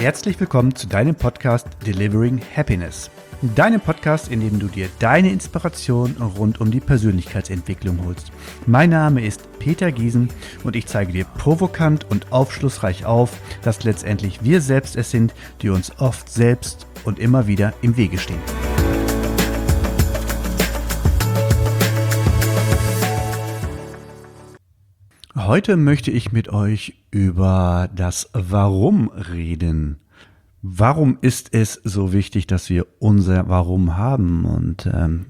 Herzlich willkommen zu deinem Podcast Delivering Happiness. Deinem Podcast, in dem du dir deine Inspiration rund um die Persönlichkeitsentwicklung holst. Mein Name ist Peter Giesen und ich zeige dir provokant und aufschlussreich auf, dass letztendlich wir selbst es sind, die uns oft selbst und immer wieder im Wege stehen. Heute möchte ich mit euch über das Warum reden. Warum ist es so wichtig, dass wir unser Warum haben und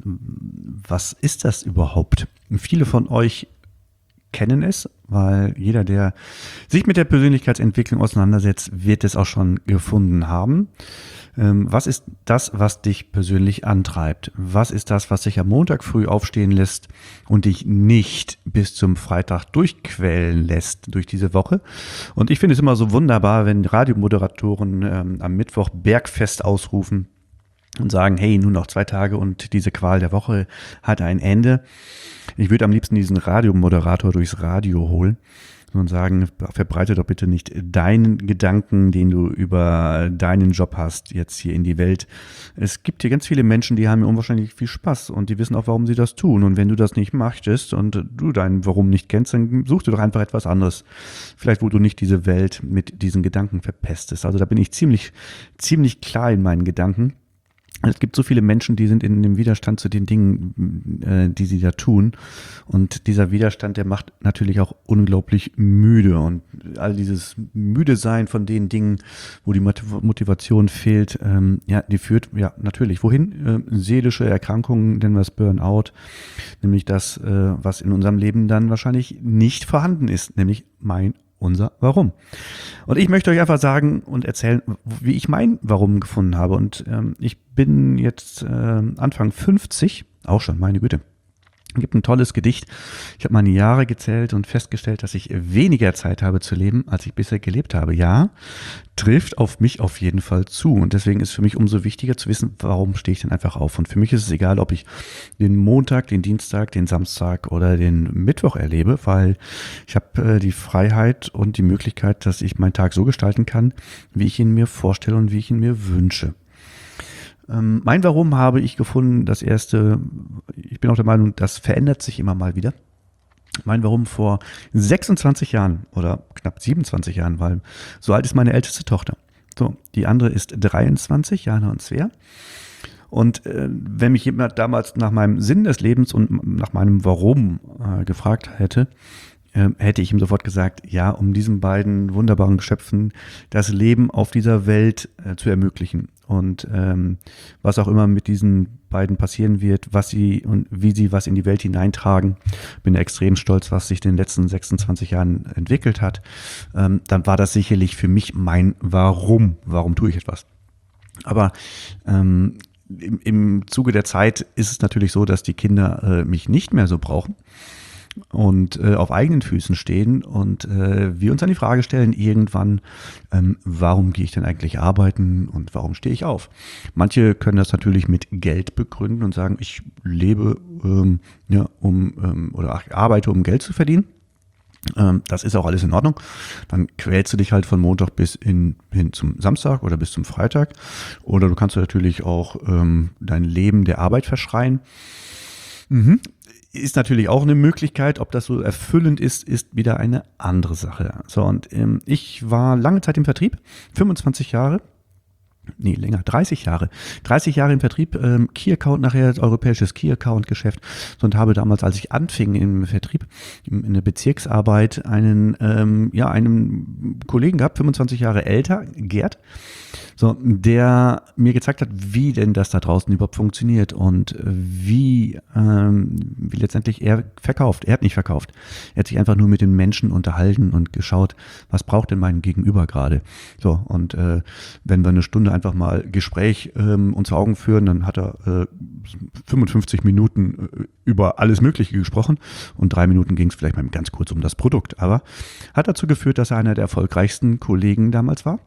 was ist das überhaupt? Viele von euch kennen es, weil jeder, der sich mit der Persönlichkeitsentwicklung auseinandersetzt, wird es auch schon gefunden haben. Was ist das, was dich persönlich antreibt? Was ist das, was dich am Montag früh aufstehen lässt und dich nicht bis zum Freitag durchquälen lässt durch diese Woche? Und ich finde es immer so wunderbar, wenn Radiomoderatoren am Mittwoch Bergfest ausrufen und sagen, hey, nur noch 2 Tage und diese Qual der Woche hat ein Ende. Ich würde am liebsten diesen Radiomoderator durchs Radio holen und sagen, verbreite doch bitte nicht deinen Gedanken, den du über deinen Job hast, jetzt hier in die Welt. Es gibt hier ganz viele Menschen, die haben hier unwahrscheinlich viel Spaß und die wissen auch, warum sie das tun. Und wenn du das nicht möchtest und du dein Warum nicht kennst, dann such dir doch einfach etwas anderes. Vielleicht, wo du nicht diese Welt mit diesen Gedanken verpestest. Also da bin ich ziemlich klar in meinen Gedanken. Es gibt so viele Menschen, die sind in dem Widerstand zu den Dingen, die sie da tun. Und dieser Widerstand, der macht natürlich auch unglaublich müde. Und all dieses müde sein von den Dingen, wo die Motivation fehlt, die führt natürlich wohin? Seelische Erkrankungen, nennen wir es Burnout. Nämlich das, was in unserem Leben dann wahrscheinlich nicht vorhanden ist, nämlich unser Warum. Und ich möchte euch einfach sagen und erzählen, wie ich mein Warum gefunden habe. Und ich bin jetzt Anfang 50, auch schon, meine Güte. Es gibt ein tolles Gedicht. Ich habe meine Jahre gezählt und festgestellt, dass ich weniger Zeit habe zu leben, als ich bisher gelebt habe. Ja, trifft auf mich auf jeden Fall zu. Und deswegen ist für mich umso wichtiger zu wissen, warum stehe ich denn einfach auf. Und für mich ist es egal, ob ich den Montag, den Dienstag, den Samstag oder den Mittwoch erlebe, weil ich habe die Freiheit und die Möglichkeit, dass ich meinen Tag so gestalten kann, wie ich ihn mir vorstelle und wie ich ihn mir wünsche. Mein Warum habe ich gefunden, das erste, ich bin auch der Meinung, das verändert sich immer mal wieder. Mein Warum vor 26 Jahren oder knapp 27 Jahren, weil so alt ist meine älteste Tochter. So, die andere ist 23, Jana und Svea. Und wenn mich jemand damals nach meinem Sinn des Lebens und nach meinem Warum gefragt hätte, hätte ich ihm sofort gesagt, ja, um diesen beiden wunderbaren Geschöpfen das Leben auf dieser Welt zu ermöglichen. Und was auch immer mit diesen beiden passieren wird, was sie und wie sie was in die Welt hineintragen, bin extrem stolz, was sich in den letzten 26 Jahren entwickelt hat. Dann war das sicherlich für mich mein Warum. Warum tue ich etwas? Aber im Zuge der Zeit ist es natürlich so, dass die Kinder mich nicht mehr so brauchen und auf eigenen Füßen stehen und wir uns dann die Frage stellen irgendwann, warum gehe ich denn eigentlich arbeiten und warum stehe ich auf? Manche können das natürlich mit Geld begründen und sagen, ich lebe arbeite, um Geld zu verdienen. Das ist auch alles in Ordnung. Dann quälst du dich halt von Montag bis hin zum Samstag oder bis zum Freitag. Oder du kannst natürlich auch dein Leben der Arbeit verschreien. Ist natürlich auch eine Möglichkeit. Ob das so erfüllend ist, ist wieder eine andere Sache. So, und ich war lange Zeit im Vertrieb, 25 Jahre. Nee, länger, 30 Jahre. 30 Jahre im Vertrieb, Key Account nachher, europäisches Key Account Geschäft und habe damals, als ich anfing im Vertrieb, in der Bezirksarbeit, einen Kollegen gehabt, 25 Jahre älter, Gerd, so, der mir gezeigt hat, wie denn das da draußen überhaupt funktioniert und wie letztendlich er verkauft. Er hat nicht verkauft. Er hat sich einfach nur mit den Menschen unterhalten und geschaut, was braucht denn mein Gegenüber gerade. So, und wenn wir eine Stunde einfach mal Gespräch uns vor Augen führen, dann hat er 55 Minuten über alles Mögliche gesprochen und 3 Minuten ging es vielleicht mal ganz kurz um das Produkt. Aber hat dazu geführt, dass er einer der erfolgreichsten Kollegen damals war.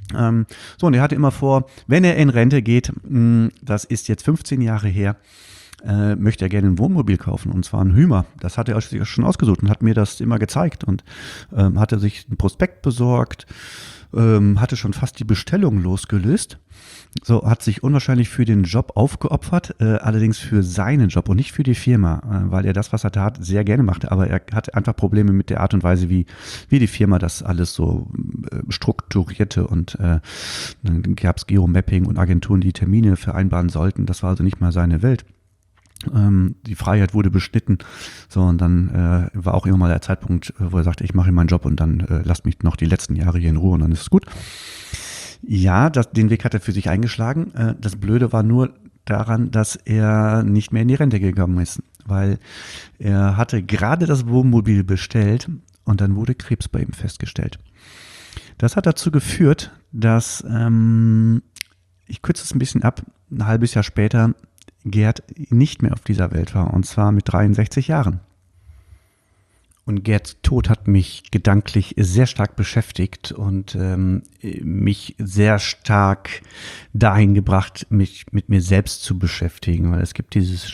Und er hatte immer vor, wenn er in Rente geht, das ist jetzt 15 Jahre her, möchte er gerne ein Wohnmobil kaufen, und zwar ein Hümer. Das hat er sich schon ausgesucht und hat mir das immer gezeigt und hatte sich einen Prospekt besorgt, hatte schon fast die Bestellung losgelöst. So, hat sich unwahrscheinlich für den Job aufgeopfert, allerdings für seinen Job und nicht für die Firma, weil er das, was er tat, sehr gerne machte. Aber er hatte einfach Probleme mit der Art und Weise, wie die Firma das alles so strukturierte. Und dann gab es Geomapping und Agenturen, die Termine vereinbaren sollten. Das war also nicht mal seine Welt. Die Freiheit wurde beschnitten. So, und dann war auch immer mal der Zeitpunkt, wo er sagte, ich mache meinen Job und dann lasst mich noch die letzten Jahre hier in Ruhe und dann ist es gut. Ja, den Weg hat er für sich eingeschlagen. Das Blöde war nur daran, dass er nicht mehr in die Rente gegangen ist, weil er hatte gerade das Wohnmobil bestellt und dann wurde Krebs bei ihm festgestellt. Das hat dazu geführt, dass, ich kürze es ein bisschen ab, ein halbes Jahr später Gerd nicht mehr auf dieser Welt war, und zwar mit 63 Jahren. Und Gerds Tod hat mich gedanklich sehr stark beschäftigt und mich sehr stark dahin gebracht, mich mit mir selbst zu beschäftigen. Weil es gibt dieses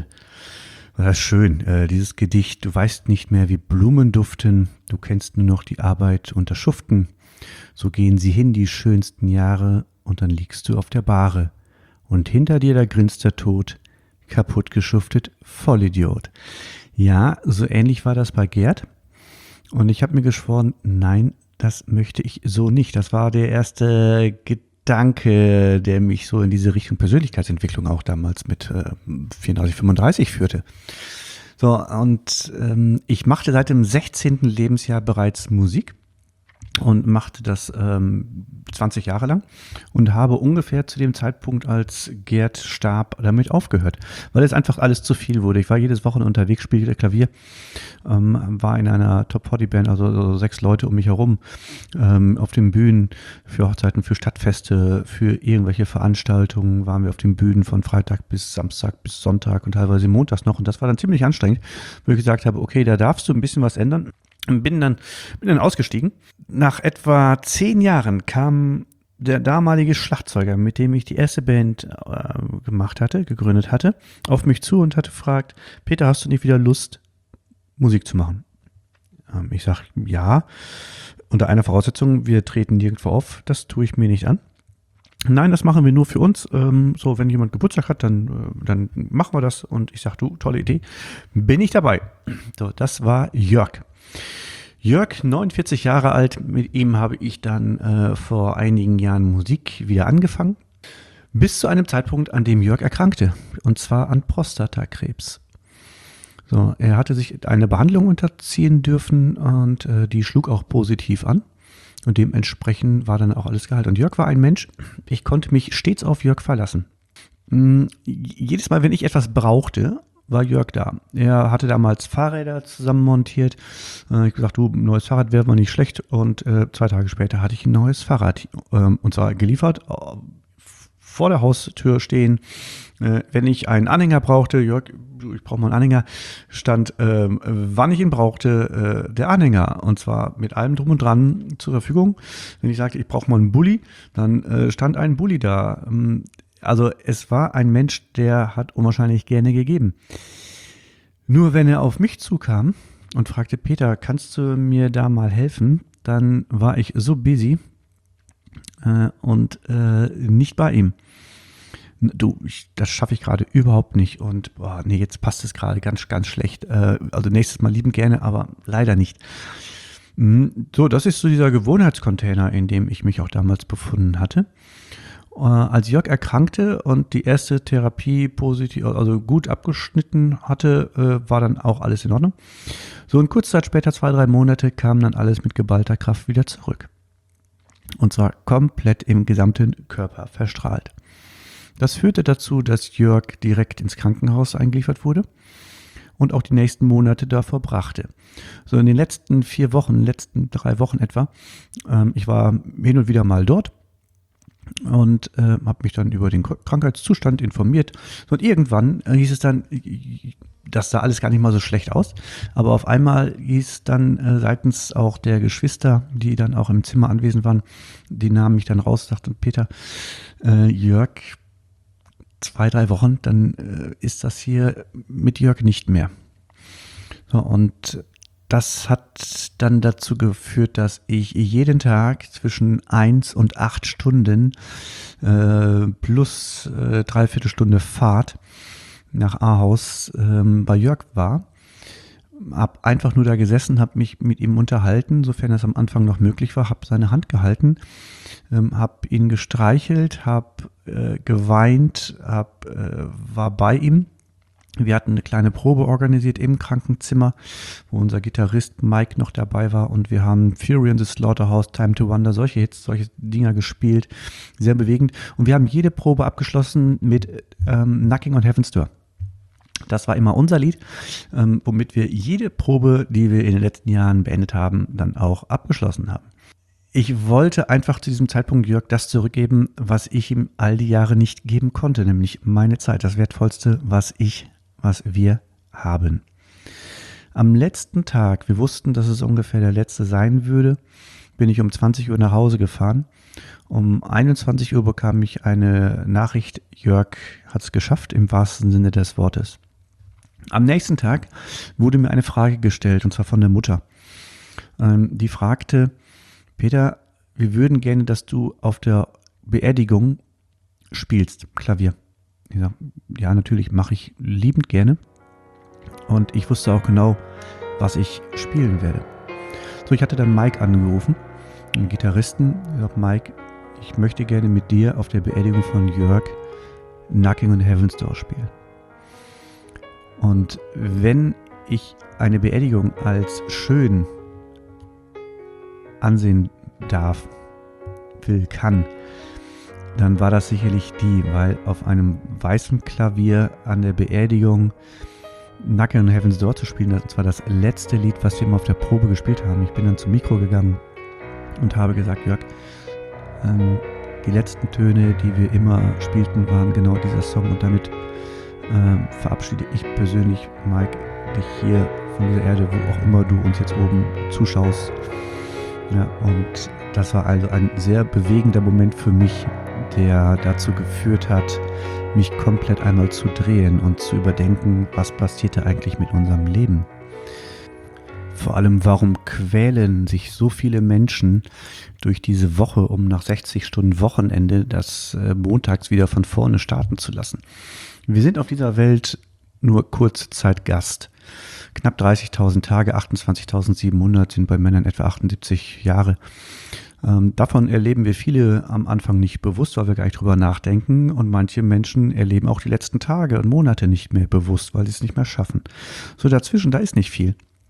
dieses Gedicht: Du weißt nicht mehr, wie Blumen duften, du kennst nur noch die Arbeit und das Schuften. So gehen sie hin, die schönsten Jahre, und dann liegst du auf der Bahre. Und hinter dir, da grinst der Tod, kaputt geschuftet, Vollidiot. Ja, so ähnlich war das bei Gerd. Und ich habe mir geschworen, nein, das möchte ich so nicht. Das war der erste Gedanke, der mich so in diese Richtung Persönlichkeitsentwicklung auch damals mit 34, 35 führte. So, und ich machte seit dem 16. Lebensjahr bereits Musik und machte das 20 Jahre lang und habe ungefähr zu dem Zeitpunkt, als Gerd starb, damit aufgehört, weil es einfach alles zu viel wurde. Ich war jedes Wochenende unterwegs, spielte Klavier, war in einer Top-40-Band, also 6 Leute um mich herum, auf den Bühnen für Hochzeiten, für Stadtfeste, für irgendwelche Veranstaltungen waren wir auf den Bühnen von Freitag bis Samstag bis Sonntag und teilweise montags noch, und das war dann ziemlich anstrengend, wo ich gesagt habe, okay, da darfst du ein bisschen was ändern. Bin dann ausgestiegen. Nach etwa 10 Jahren kam der damalige Schlagzeuger, mit dem ich die erste Band gegründet hatte, auf mich zu und hatte gefragt: Peter, hast du nicht wieder Lust, Musik zu machen? Ich sage, ja, unter einer Voraussetzung: wir treten nirgendwo auf, das tue ich mir nicht an. Nein, das machen wir nur für uns. So, wenn jemand Geburtstag hat, dann machen wir das. Und ich sage, du, tolle Idee, bin ich dabei. So, das war Jörg. Jörg, 49 Jahre alt, mit ihm habe ich dann vor einigen Jahren Musik wieder angefangen. Bis zu einem Zeitpunkt, an dem Jörg erkrankte, und zwar an Prostatakrebs. So, er hatte sich eine Behandlung unterziehen dürfen und die schlug auch positiv an. Und dementsprechend war dann auch alles geheilt. Und Jörg war ein Mensch, ich konnte mich stets auf Jörg verlassen. Jedes Mal, wenn ich etwas brauchte, war Jörg da. Er hatte damals Fahrräder zusammen montiert. Ich habe gesagt, du, ein neues Fahrrad wäre mal nicht schlecht. Und 2 Tage später hatte ich ein neues Fahrrad. Und zwar geliefert, vor der Haustür stehen. Wenn ich einen Anhänger brauchte, Jörg, ich brauche mal einen Anhänger, stand, wann ich ihn brauchte, der Anhänger. Und zwar mit allem drum und dran zur Verfügung. Wenn ich sagte, ich brauche mal einen Bulli, dann stand ein Bulli da. Also es war ein Mensch, der hat unwahrscheinlich gerne gegeben. Nur wenn er auf mich zukam und fragte: Peter, kannst du mir da mal helfen? Dann war ich so busy und nicht bei ihm. Du, das schaffe ich gerade überhaupt nicht und nee, jetzt passt es gerade ganz, ganz schlecht. Also nächstes Mal liebend gerne, aber leider nicht. So, das ist so dieser Gewohnheitscontainer, in dem ich mich auch damals befunden hatte. Als Jörg erkrankte und die erste Therapie positiv, also gut abgeschnitten hatte, war dann auch alles in Ordnung. So, und kurze Zeit später, 2, 3 Monate, kam dann alles mit geballter Kraft wieder zurück. Und zwar komplett im gesamten Körper verstrahlt. Das führte dazu, dass Jörg direkt ins Krankenhaus eingeliefert wurde und auch die nächsten Monate da verbrachte. So, in den letzten 4 Wochen, letzten 3 Wochen etwa, ich war hin und wieder mal dort und habe mich dann über den Krankheitszustand informiert. Und irgendwann hieß es dann, das sah alles gar nicht mal so schlecht aus, aber auf einmal hieß dann seitens auch der Geschwister, die dann auch im Zimmer anwesend waren, die nahmen mich dann raus und sagten: Peter, Jörg 2, 3 Wochen, dann ist das hier mit Jörg nicht mehr. So, und das hat dann dazu geführt, dass ich jeden Tag zwischen 1 und 8 Stunden plus 3/4 Stunde Fahrt nach Ahaus bei Jörg war. Hab einfach nur da gesessen, habe mich mit ihm unterhalten, sofern das am Anfang noch möglich war, habe seine Hand gehalten, habe ihn gestreichelt, habe geweint, war bei ihm. Wir hatten eine kleine Probe organisiert im Krankenzimmer, wo unser Gitarrist Mike noch dabei war, und wir haben Fury in the Slaughterhouse, Time to Wonder, solche Hits, solche Dinger gespielt, sehr bewegend, und wir haben jede Probe abgeschlossen mit Knocking on Heaven's Door. Das war immer unser Lied, womit wir jede Probe, die wir in den letzten Jahren beendet haben, dann auch abgeschlossen haben. Ich wollte einfach zu diesem Zeitpunkt Jörg das zurückgeben, was ich ihm all die Jahre nicht geben konnte, nämlich meine Zeit, das Wertvollste, was wir haben. Am letzten Tag, wir wussten, dass es ungefähr der letzte sein würde, bin ich um 20 Uhr nach Hause gefahren. Um 21 Uhr bekam ich eine Nachricht, Jörg hat es geschafft, im wahrsten Sinne des Wortes. Am nächsten Tag wurde mir eine Frage gestellt, und zwar von der Mutter. Die fragte, Peter, wir würden gerne, dass du auf der Beerdigung spielst, Klavier. Ich sage, ja, natürlich, mache ich liebend gerne. Und ich wusste auch genau, was ich spielen werde. So, ich hatte dann Mike angerufen, einen Gitarristen. Ich sage, Mike, ich möchte gerne mit dir auf der Beerdigung von Jörg Knocking on Heaven's Door spielen. Und wenn ich eine Beerdigung als schön ansehen darf, kann, dann war das sicherlich die, weil auf einem weißen Klavier an der Beerdigung Knocking on Heaven's Door zu spielen, das war das letzte Lied, was wir immer auf der Probe gespielt haben. Ich bin dann zum Mikro gegangen und habe gesagt, Jörg, die letzten Töne, die wir immer spielten, waren genau dieser Song, und damit verabschiede ich persönlich, Mike, dich hier von dieser Erde, wo auch immer du uns jetzt oben zuschaust. Ja, und das war also ein sehr bewegender Moment für mich, der dazu geführt hat, mich komplett einmal zu drehen und zu überdenken, was passierte eigentlich mit unserem Leben. Vor allem, warum quälen sich so viele Menschen durch diese Woche, um nach 60 Stunden Wochenende das montags wieder von vorne starten zu lassen? Wir sind auf dieser Welt nur kurze Zeit Gast. Knapp 30.000 Tage, 28.700 sind bei Männern etwa 78 Jahre. Davon erleben wir viele am Anfang nicht bewusst, weil wir gar nicht drüber nachdenken. Und manche Menschen erleben auch die letzten Tage und Monate nicht mehr bewusst, weil sie es nicht mehr schaffen. So dazwischen, da ist nicht viel.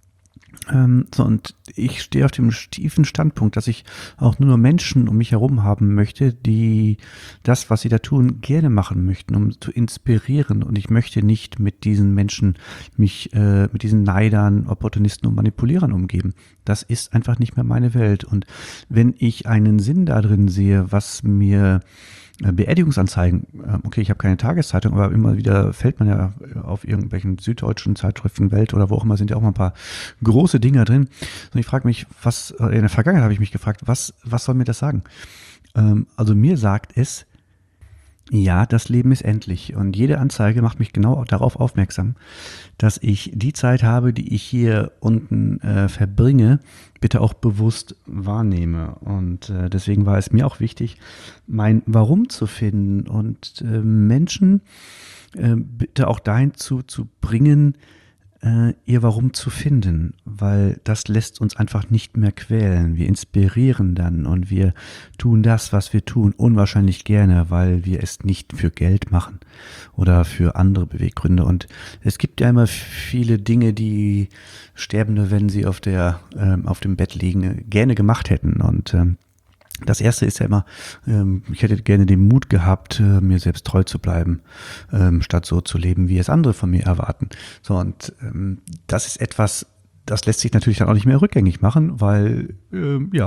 Und ich stehe auf dem tiefen Standpunkt, dass ich auch nur Menschen um mich herum haben möchte, die das, was sie da tun, gerne machen möchten, um zu inspirieren. Und ich möchte nicht mit diesen Menschen mich mit diesen Neidern, Opportunisten und Manipulierern umgeben. Das ist einfach nicht mehr meine Welt. Und wenn ich einen Sinn da drin sehe, was mir Beerdigungsanzeigen, okay, ich habe keine Tageszeitung, aber immer wieder fällt man ja auf irgendwelchen süddeutschen Zeitschriften, Welt oder wo auch immer, sind ja auch mal ein paar große Dinger drin. Und ich frage mich, in der Vergangenheit habe ich mich gefragt, was soll mir das sagen? Also mir sagt es, ja, das Leben ist endlich, und jede Anzeige macht mich genau darauf aufmerksam, dass ich die Zeit habe, die ich hier unten verbringe, bitte auch bewusst wahrnehme. Und deswegen war es mir auch wichtig, mein Warum zu finden und Menschen bitte auch dahin zu bringen, ihr Warum zu finden, weil das lässt uns einfach nicht mehr quälen. Wir inspirieren dann und wir tun das, was wir tun, unwahrscheinlich gerne, weil wir es nicht für Geld machen oder für andere Beweggründe. Und es gibt ja immer viele Dinge, die Sterbende, wenn sie auf dem Bett liegen, gerne gemacht hätten. Und das erste ist ja immer, ich hätte gerne den Mut gehabt, mir selbst treu zu bleiben, statt so zu leben, wie es andere von mir erwarten. So, und das ist etwas, das lässt sich natürlich dann auch nicht mehr rückgängig machen, weil,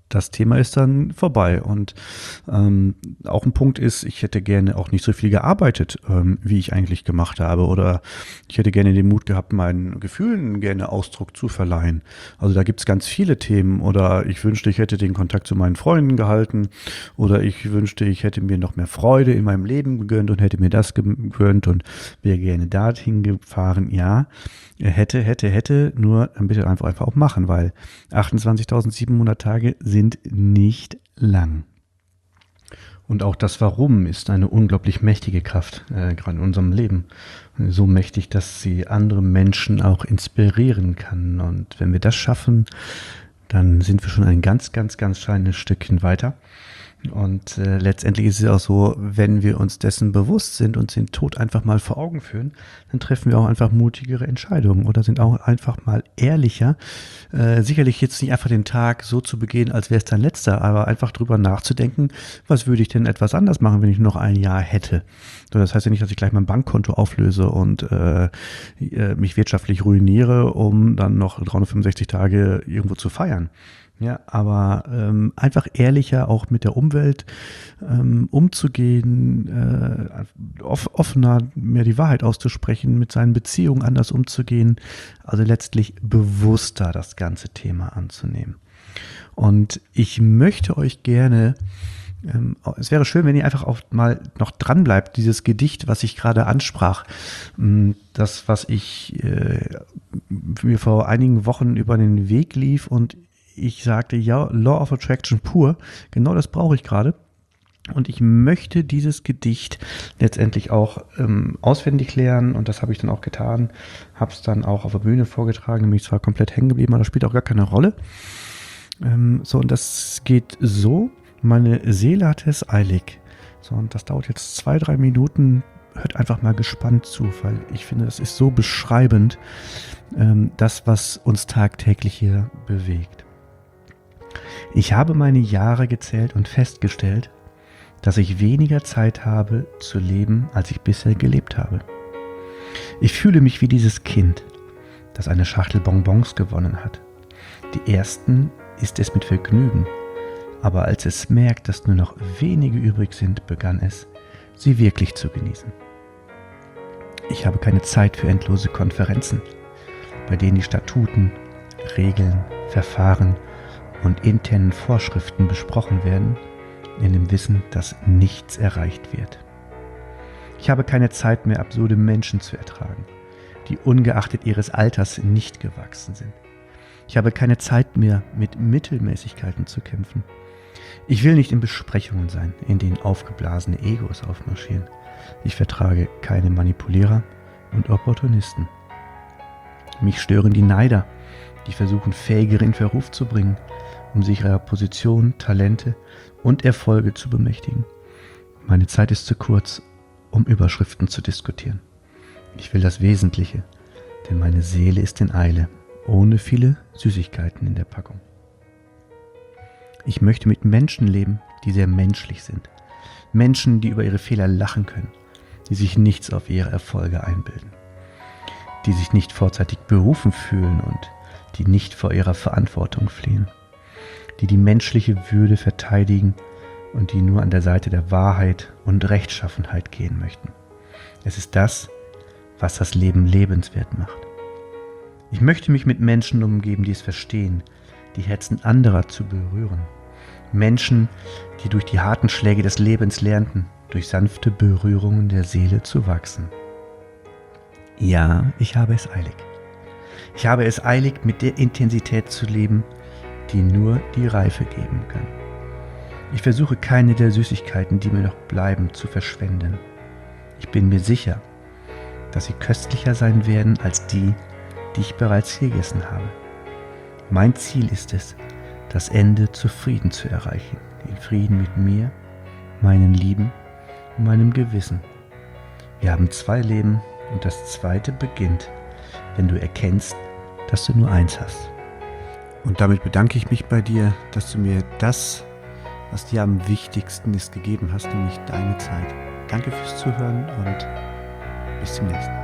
das Thema ist dann vorbei. Und auch ein Punkt ist, ich hätte gerne auch nicht so viel gearbeitet, wie ich eigentlich gemacht habe. Oder ich hätte gerne den Mut gehabt, meinen Gefühlen gerne Ausdruck zu verleihen. Also da gibt es ganz viele Themen. Oder ich wünschte, ich hätte den Kontakt zu meinen Freunden gehalten. Oder ich wünschte, ich hätte mir noch mehr Freude in meinem Leben gegönnt und hätte mir das gegönnt und wäre gerne dorthin gefahren. Ja, hätte, nur dann bitte einfach auch machen, weil 28.700 Tage sind nicht lang. Und auch das Warum ist eine unglaublich mächtige Kraft, gerade in unserem Leben. So mächtig, dass sie andere Menschen auch inspirieren kann. Und wenn wir das schaffen, dann sind wir schon ein ganz, ganz, ganz kleines Stückchen weiter. Und letztendlich ist es auch so, wenn wir uns dessen bewusst sind und den Tod einfach mal vor Augen führen, dann treffen wir auch einfach mutigere Entscheidungen oder sind auch einfach mal ehrlicher. Sicherlich jetzt nicht einfach den Tag so zu begehen, als wäre es dein letzter, aber einfach drüber nachzudenken, was würde ich denn etwas anders machen, wenn ich noch ein Jahr hätte. So, das heißt ja nicht, dass ich gleich mein Bankkonto auflöse und mich wirtschaftlich ruiniere, um dann noch 365 Tage irgendwo zu feiern. Ja, aber einfach ehrlicher auch mit der Umwelt umzugehen, offener mehr die Wahrheit auszusprechen, mit seinen Beziehungen anders umzugehen, also letztlich bewusster das ganze Thema anzunehmen. Und ich möchte euch gerne, es wäre schön, wenn ihr einfach auch mal noch dran bleibt, dieses Gedicht, was ich gerade ansprach, das, was ich mir vor einigen Wochen über den Weg lief und ich sagte, ja, Law of Attraction pur, genau das brauche ich gerade. Und ich möchte dieses Gedicht letztendlich auch auswendig lernen und das habe ich dann auch getan. Habe es dann auch auf der Bühne vorgetragen, nämlich zwar komplett hängen geblieben, aber das spielt auch gar keine Rolle. Und das geht so, meine Seele hatte es eilig. So, und das dauert jetzt 2-3 Minuten. Hört einfach mal gespannt zu, weil ich finde, das ist so beschreibend, das, was uns tagtäglich hier bewegt. Ich habe meine Jahre gezählt und festgestellt, dass ich weniger Zeit habe zu leben, als ich bisher gelebt habe. Ich fühle mich wie dieses Kind, das eine Schachtel Bonbons gewonnen hat. Die ersten isst es mit Vergnügen, aber als es merkt, dass nur noch wenige übrig sind, begann es, sie wirklich zu genießen. Ich habe keine Zeit für endlose Konferenzen, bei denen die Statuten, Regeln, Verfahren und internen Vorschriften besprochen werden, in dem Wissen, dass nichts erreicht wird. Ich habe keine Zeit mehr, absurde Menschen zu ertragen, die ungeachtet ihres Alters nicht gewachsen sind. Ich habe keine Zeit mehr, mit Mittelmäßigkeiten zu kämpfen. Ich will nicht in Besprechungen sein, in denen aufgeblasene Egos aufmarschieren. Ich vertrage keine Manipulierer und Opportunisten. Mich stören die Neider, die versuchen, Fähigere in Verruf zu bringen, um sich ihrer Position, Talente und Erfolge zu bemächtigen. Meine Zeit ist zu kurz, um Überschriften zu diskutieren. Ich will das Wesentliche, denn meine Seele ist in Eile, ohne viele Süßigkeiten in der Packung. Ich möchte mit Menschen leben, die sehr menschlich sind. Menschen, die über ihre Fehler lachen können, die sich nichts auf ihre Erfolge einbilden, die sich nicht vorzeitig berufen fühlen und die nicht vor ihrer Verantwortung fliehen, die die menschliche Würde verteidigen und die nur an der Seite der Wahrheit und Rechtschaffenheit gehen möchten. Es ist das, was das Leben lebenswert macht. Ich möchte mich mit Menschen umgeben, die es verstehen, die Herzen anderer zu berühren. Menschen, die durch die harten Schläge des Lebens lernten, durch sanfte Berührungen der Seele zu wachsen. Ja, ich habe es eilig. Ich habe es eilig, mit der Intensität zu leben, die nur die Reife geben kann. Ich versuche keine der Süßigkeiten, die mir noch bleiben, zu verschwenden. Ich bin mir sicher, dass sie köstlicher sein werden als die, die ich bereits gegessen habe. Mein Ziel ist es, das Ende zufrieden zu erreichen, in Frieden mit mir, meinen Lieben und meinem Gewissen. Wir haben 2 Leben und das 2. beginnt, wenn du erkennst, dass du nur eins hast. Und damit bedanke ich mich bei dir, dass du mir das, was dir am wichtigsten ist, gegeben hast, nämlich deine Zeit. Danke fürs Zuhören und bis zum nächsten Mal.